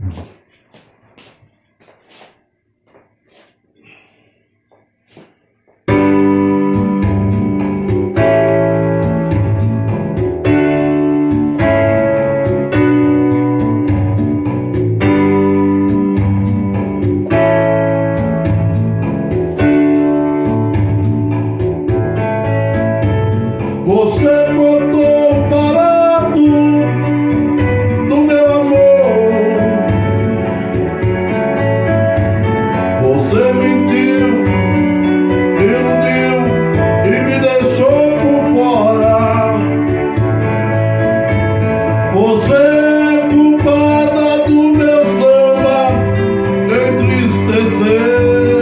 Você botou o barato do meu amor. Você mentiu, iludiu e me deixou por fora. Você é culpada do meu samba entristecer.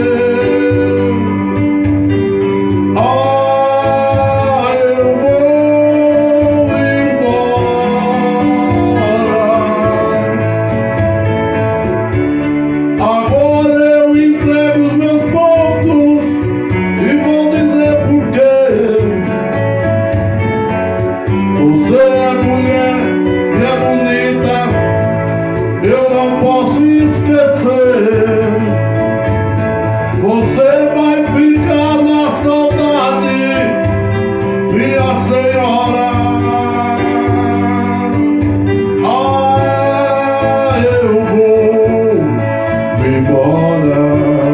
Eu não posso esquecer. Você vai ficar na saudade, minha senhora. Ah, eu vou me embora.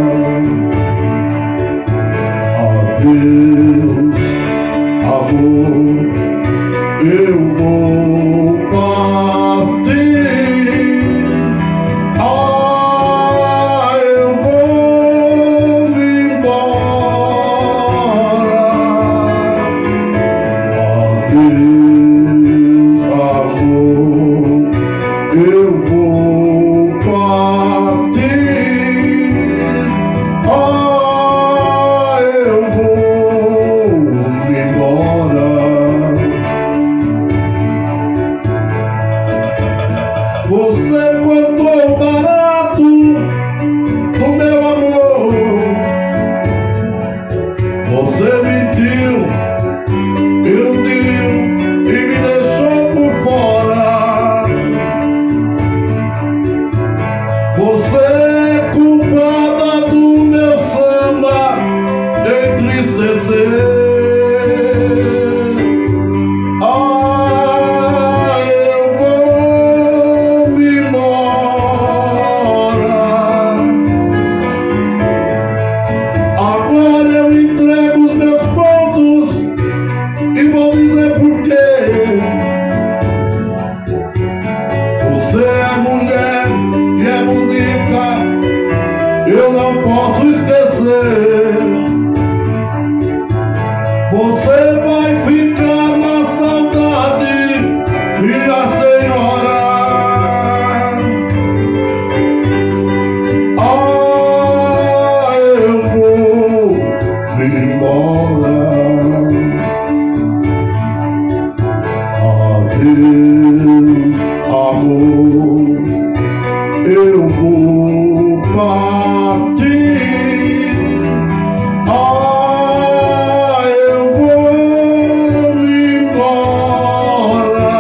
Adeus, amor, eu vou partir. Eu vou partir. Ah, eu vou me embora. Você botou barato no meu amor. Você mentiu, iludiu e me deixou por fora. Você é culpada do meu samba entristecer. Ah, eu vou me embora. Agora eu entrego os meus pontos e vou dizer por quê. Você é mulher e é bonita, eu não posso esquecer. Você vai ficar na saudade, minha senhora. Ah, eu vou me embora. Adeus, amor, eu vou partir. Ah, eu vou me embora.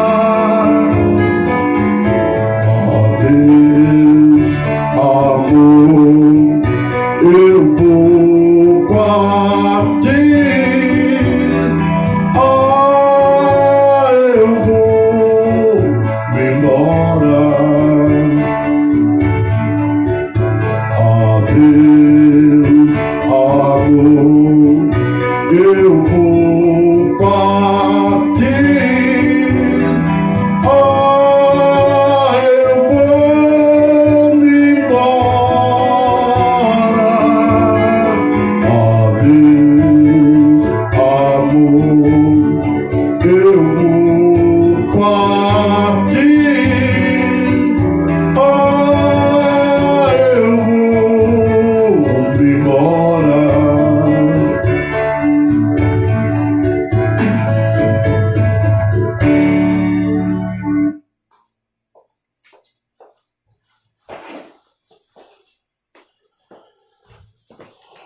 Adeus, amor, eu vou partir. Ah, eu vou me embora. Adeus, amor, eu vou partir. Ah, eu vou me embora. Adeus, amor.